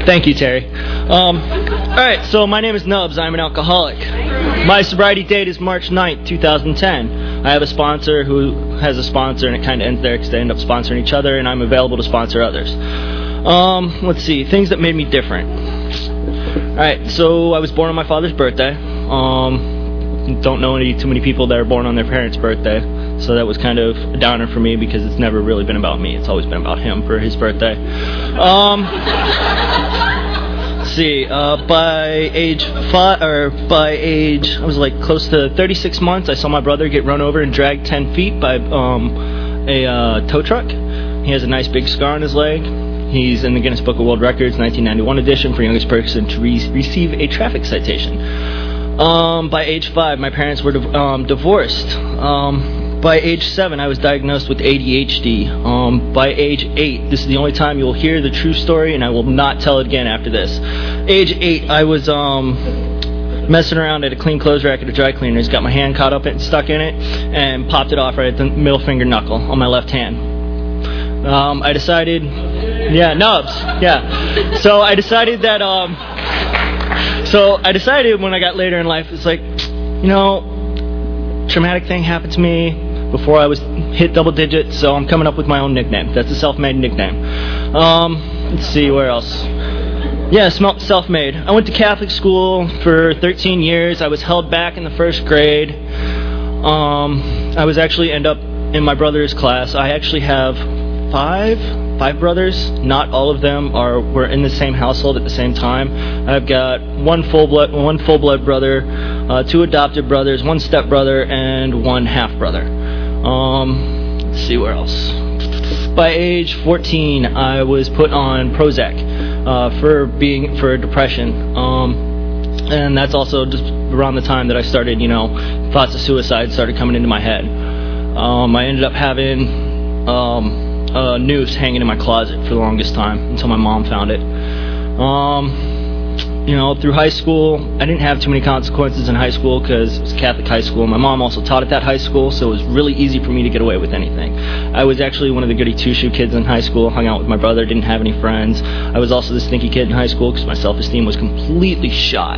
Thank you, Terry. Alright, so my name is Nubs. I'm an alcoholic. My sobriety date is March 9th, 2010. I have a sponsor who has a sponsor, and it kind of ends there because they end up sponsoring each other, and I'm available to sponsor others. Let's see, things that made me different. Alright, so I was born on my father's birthday. Don't know too many people that are born on their parents' birthday, so that was kind of a downer for me because it's never really been about me. It's always been about him for his birthday. Let's see, by age, I was like close to 36 months, I saw my brother get run over and dragged 10 feet by a tow truck. He has a nice big scar on his leg. He's in the Guinness Book of World Records, 1991 edition, for youngest person to receive a traffic citation. By age 5, my parents were divorced. By age 7, I was diagnosed with ADHD. By age 8, this is the only time you'll hear the true story, and I will not tell it again after this. Age 8, I was messing around at a clean clothes rack at a dry cleaner's, got my hand caught up and stuck in it, and popped it off right at the middle finger knuckle on my left hand. I decided, Nubs, So I decided that, when I got later in life, it's like, traumatic thing happened to me before I was hit double digits, so I'm coming up with my own nickname. That's a self-made nickname. Let's see, where else? Yeah, self-made. I went to Catholic school for 13 years. I was held back in the first grade. I was actually end up in my brother's class. I actually have five brothers. Not all of them were in the same household at the same time. I've got one full blood brother, 2 adopted brothers, 1 stepbrother, and 1 half brother. Let's see, where else? By age 14, I was put on Prozac for depression. And that's also just around the time that I started, thoughts of suicide started coming into my head. I ended up having a noose hanging in my closet for the longest time until my mom found it. Through high school, I didn't have too many consequences in high school because it was a Catholic high school. My mom also taught at that high school, so it was really easy for me to get away with anything. I was actually one of the goody two-shoe kids in high school, hung out with my brother, didn't have any friends. I was also the stinky kid in high school because my self-esteem was completely shot.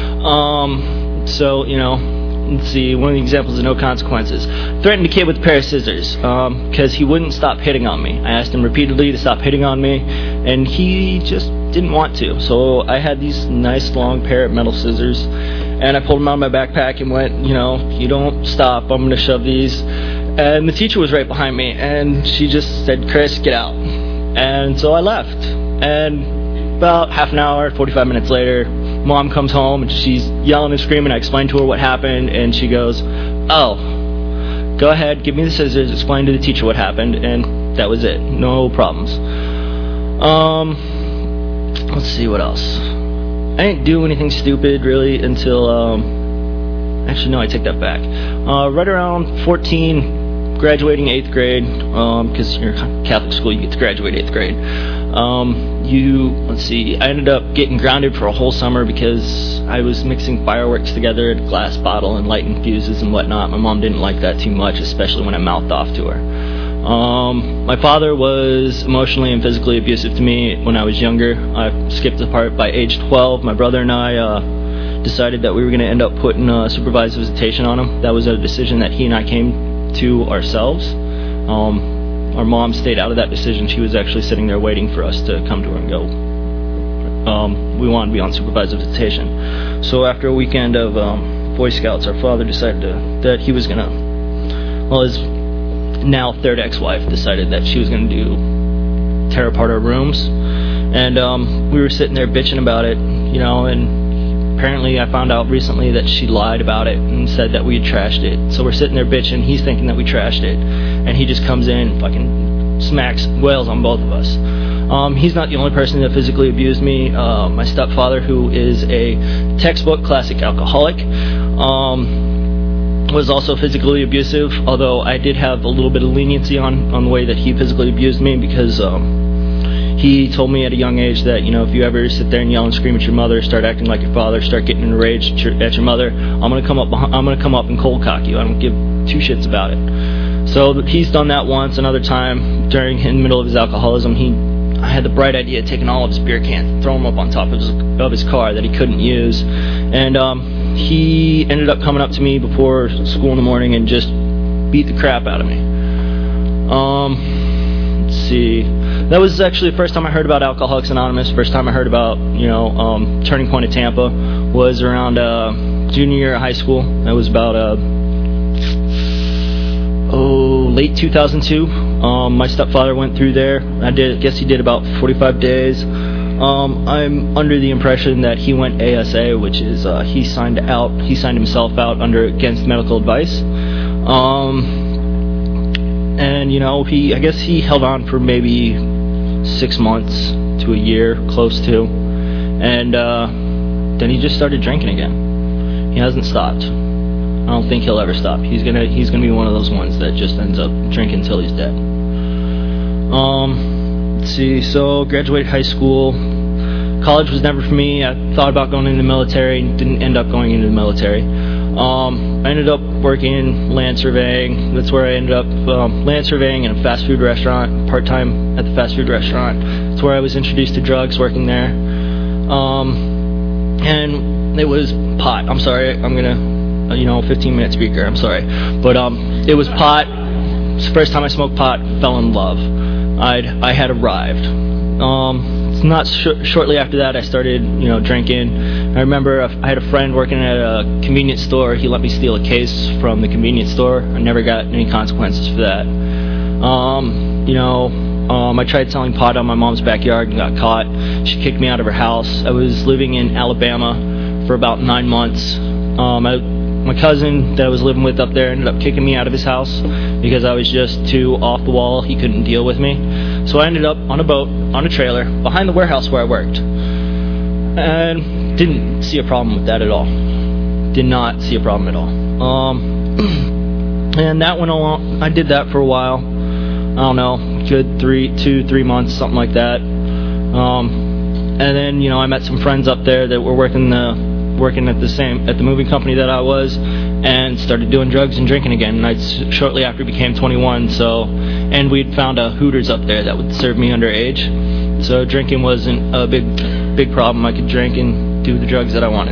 Let's see, one of the examples of no consequences. Threatened a kid with a pair of scissors because he wouldn't stop hitting on me. I asked him repeatedly to stop hitting on me, and he just didn't want to. So I had these nice long pair of metal scissors, and I pulled them out of my backpack and went, you don't stop, I'm going to shove these. And the teacher was right behind me, and she just said, Chris, get out. And so I left. And about half an hour, 45 minutes later, Mom comes home and she's yelling and screaming. I explained to her what happened, and she goes, "Oh, go ahead, give me the scissors, explain to the teacher what happened," and that was it. No problems. Let's see, what else? I didn't do anything stupid really until actually no, I take that back. Right around 14, graduating 8th grade, because you're Catholic school, you get to graduate 8th grade. Let's see, I ended up getting grounded for a whole summer because I was mixing fireworks together at a glass bottle and lighting fuses and whatnot. My mom didn't like that too much, especially when I mouthed off to her. My father was emotionally and physically abusive to me when I was younger. I skipped the part. By age 12, my brother and I decided that we were going to end up putting supervised visitation on him. That was a decision that he and I came to ourselves. Our mom stayed out of that decision. She was actually sitting there waiting for us to come to her and go, we want to be on supervised visitation. So after a weekend of Boy Scouts, our father decided that he was going to, his now third ex-wife decided that she was going to tear apart our rooms. And we were sitting there bitching about it, and apparently I found out recently that she lied about it and said that we had trashed it. So we're sitting there bitching, he's thinking that we trashed it, and he just comes in and fucking wails on both of us. He's not the only person that physically abused me. My stepfather, who is a textbook classic alcoholic, was also physically abusive, although I did have a little bit of leniency on the way that he physically abused me because he told me at a young age that, if you ever sit there and yell and scream at your mother, start acting like your father, start getting enraged at your mother, I'm gonna come up and cold cock you. I don't give 2 shits about it. So he's done that once. Another time, in the middle of his alcoholism, he I had the bright idea of taking all of his beer cans, throw them up on top of his car that he couldn't use, and he ended up coming up to me before school in the morning and just beat the crap out of me. Let's see. That was actually the first time I heard about Alcoholics Anonymous. First time I heard about, Turning Point of Tampa was around junior year of high school. That was about late 2002. My stepfather went through there. I guess he did about 45 days. I'm under the impression that he went ASA, which is he signed himself out against medical advice. And I guess he held on for maybe 6 months to a year, close to, and then he just started drinking again. He hasn't stopped. I don't think he'll ever stop. He's gonna be one of those ones that just ends up drinking till he's dead. Let's see. So graduated high school. College was never for me. I thought about going into the military, didn't end up going into the military. I ended up working land surveying. That's where I ended up land surveying in a fast food restaurant, part-time at the fast food restaurant. That's where I was introduced to drugs, working there. And it was pot. I'm sorry, I'm gonna 15-minute speaker, I'm sorry. But it was pot. It's the first time I smoked pot, fell in love. I had arrived. Not shortly after that, I started, drinking. I remember I had a friend working at a convenience store. He let me steal a case from the convenience store. I never got any consequences for that. I tried selling pot on my mom's backyard and got caught. She kicked me out of her house. I was living in Alabama for about 9 months. My cousin that I was living with up there ended up kicking me out of his house because I was just too off the wall. He couldn't deal with me. So I ended up on a boat, on a trailer, behind the warehouse where I worked. And didn't see a problem with that at all. Did not see a problem at all. And that went along. I did that for a while. I don't know, good 3 months, something like that. And then, I met some friends up there that were working at the moving company that I was, and started doing drugs and drinking again. And shortly after became 21, and we'd found a Hooters up there that would serve me underage. So drinking wasn't a big problem. I could drink and do the drugs that I wanted.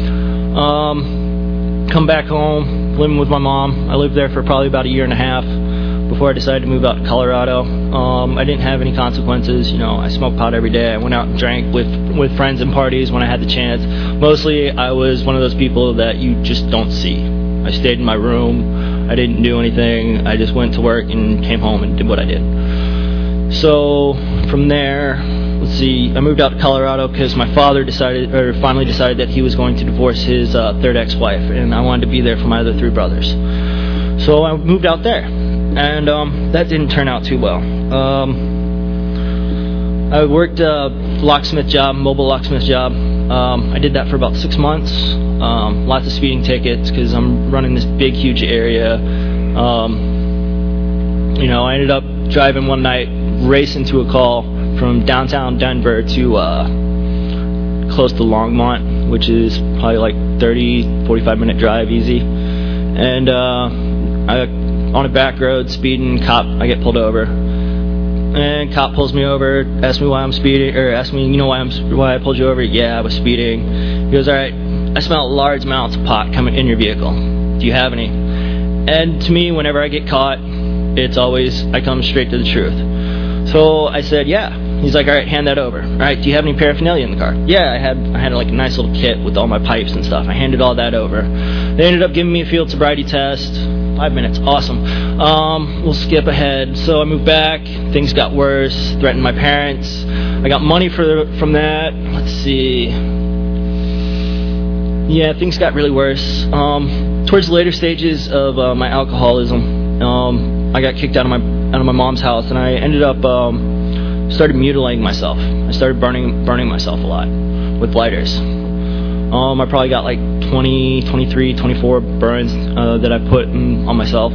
Come back home, living with my mom. I lived there for probably about a year and a half before I decided to move out to Colorado. I didn't have any consequences. I smoked pot every day. I went out and drank with friends and parties when I had the chance. Mostly, I was one of those people that you just don't see. I stayed in my room. I didn't do anything. I just went to work and came home and did what I did. So from there, let's see, I moved out to Colorado because my father finally decided that he was going to divorce his third ex-wife, and I wanted to be there for my other 3 brothers. So I moved out there. And that didn't turn out too well. I worked a locksmith job, mobile locksmith job. I did that for about 6 months. Lots of speeding tickets because I'm running this big, huge area. I ended up driving one night, racing to a call from downtown Denver to close to Longmont, which is probably like 30-45-minute drive easy. And on a back road, speeding, I get pulled over, and cop pulls me over, asks me why I'm speeding, or asks me, why I pulled you over. Yeah, I was speeding. He goes, all right, I smell large amounts of pot coming in your vehicle. Do you have any? And to me, whenever I get caught, I come straight to the truth. So I said, yeah. He's like, all right, hand that over. All right, do you have any paraphernalia in the car? Yeah, I had like a nice little kit with all my pipes and stuff. I handed all that over. They ended up giving me a field sobriety test. 5 minutes, awesome. We'll skip ahead. So I moved back. Things got worse. Threatened my parents. I got money from that. Let's see. Yeah, things got really worse. Towards the later stages of my alcoholism, I got kicked out of my mom's house, and I ended up started mutilating myself. I started burning myself a lot with lighters. I probably got like 20, 23, 24 burns that I put on myself.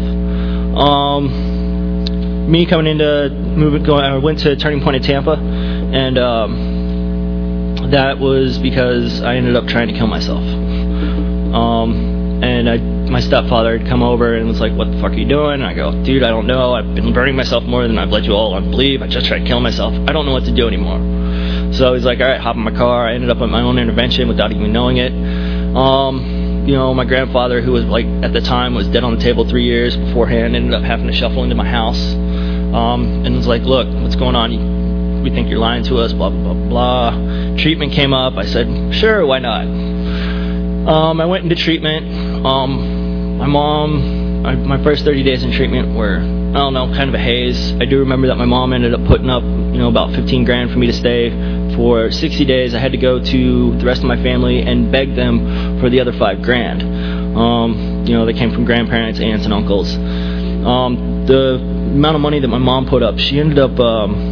Me coming into I went to Turning Point of Tampa, and that was because I ended up trying to kill myself. And my stepfather had come over and was like, what the fuck are you doing? And I go, dude, I don't know. I've been burning myself more than I've led you all on to believe. I just tried to kill myself. I don't know what to do anymore. So he's like, all right, hop in my car. I ended up at my own intervention without even knowing it. My grandfather, who was like at the time was dead on the table 3 years beforehand, ended up having to shuffle into my house, and was like, look, what's going on? We think you're lying to us, blah, blah, blah, blah. Treatment came up. I said, sure, why not? I went into treatment. My mom, my first 30 days in treatment were, I don't know, kind of a haze. I do remember that my mom ended up putting up, about 15 grand for me to stay for 60 days. I had to go to the rest of my family and beg them for the other 5 grand. They came from grandparents, aunts, and uncles. The amount of money that my mom put up, she ended up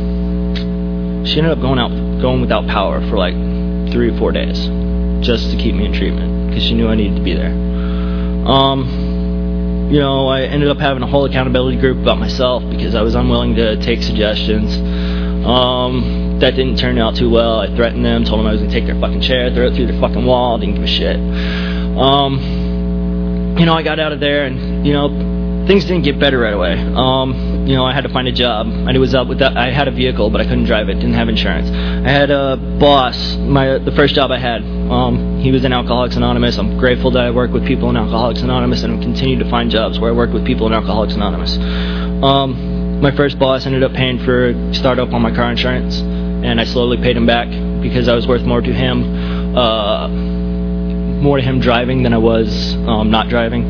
going without power for like 3 or 4 days just to keep me in treatment because she knew I needed to be there. I ended up having a whole accountability group about myself because I was unwilling to take suggestions. That didn't turn out too well. I threatened them, told them I was going to take their fucking chair, throw it through their fucking wall, didn't give a shit. I got out of there and, things didn't get better right away. I had to find a job. I had a vehicle, but I couldn't drive it, didn't have insurance. I had a boss, the first job I had, he was in Alcoholics Anonymous. I'm grateful that I work with people in Alcoholics Anonymous and continue to find jobs where I work with people in Alcoholics Anonymous. My first boss ended up paying for startup on my car insurance, and I slowly paid him back because I was worth more to him driving than I was not driving.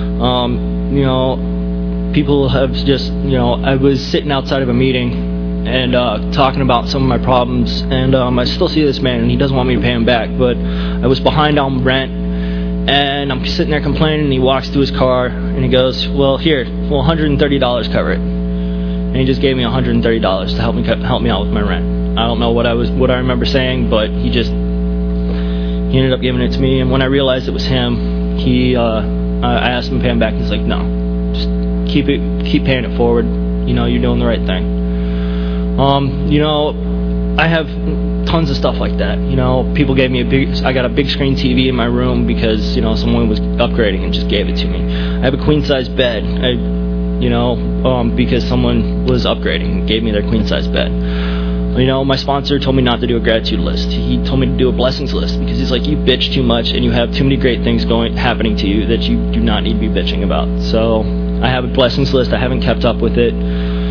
People have just, I was sitting outside of a meeting and talking about some of my problems, and I still see this man, and he doesn't want me to pay him back, but I was behind on rent, and I'm sitting there complaining, and he walks to his car, and he goes, well, here, $130 cover it. And he just gave me $130 to help me out with my rent. I don't know what I remember saying, but he ended up giving it to me, and when I realized it was him, I asked him to pay him back. He's like, no, just keep paying it forward. You're doing the right thing. I have tons of stuff like that. People gave me I got a big screen TV in my room because, someone was upgrading and just gave it to me. I have a queen size bed, because someone was upgrading and gave me their queen size bed. My sponsor told me not to do a gratitude list. He told me to do a blessings list because he's like, you bitch too much and you have too many great things happening to you that you do not need to be bitching about. So I have a blessings list. I haven't kept up with it.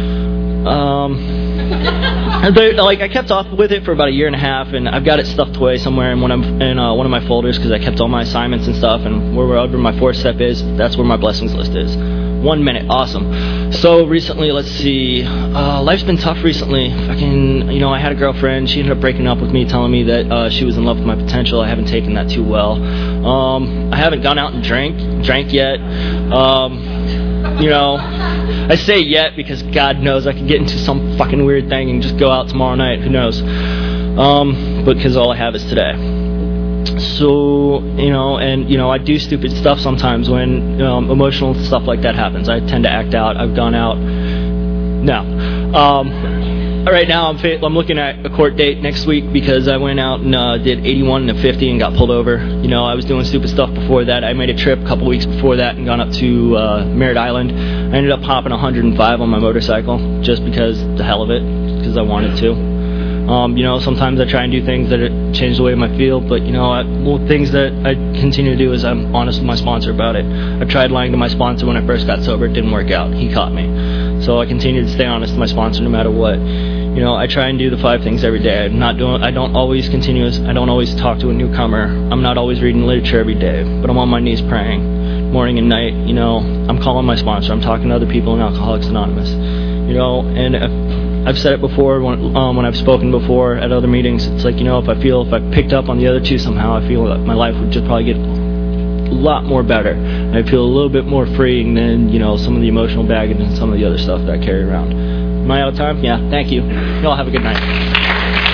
I kept up with it for about 1.5 years, and I've got it stuffed away somewhere in one of my folders because I kept all my assignments and stuff, and wherever my 4th step is, that's where my blessings list is. 1 minute, awesome. So recently, let's see, life's been tough recently. I had a girlfriend. She ended up breaking up with me, telling me that she was in love with my potential. I haven't taken that too well. I haven't gone out and drank yet. I say yet because God knows I could get into some fucking weird thing and just go out tomorrow night. Who knows? Because all I have is today. So, I do stupid stuff sometimes when emotional stuff like that happens. I tend to act out. I've gone out. No. Right now, I'm looking at a court date next week because I went out and did 81 and 50 and got pulled over. I was doing stupid stuff before that. I made a trip a couple weeks before that and gone up to Merritt Island. I ended up hopping 105 on my motorcycle just because the hell of it, because I wanted to. Sometimes I try and do things that change the way I feel, but things that I continue to do is I'm honest with my sponsor about it. I tried lying to my sponsor when I first got sober. It didn't work out. He caught me. So I continue to stay honest to my sponsor no matter what. I try and do the 5 things every day. I don't always talk to a newcomer. I'm not always reading literature every day, but I'm on my knees praying morning and night. I'm calling my sponsor. I'm talking to other people in Alcoholics Anonymous. And I've said it before when I've spoken before at other meetings. It's like, if I picked up on the other 2 somehow, I feel that my life would just probably get a lot more better. I feel a little bit more freeing than, some of the emotional baggage and some of the other stuff that I carry around. Am I out of time? Yeah, thank you. Y'all have a good night.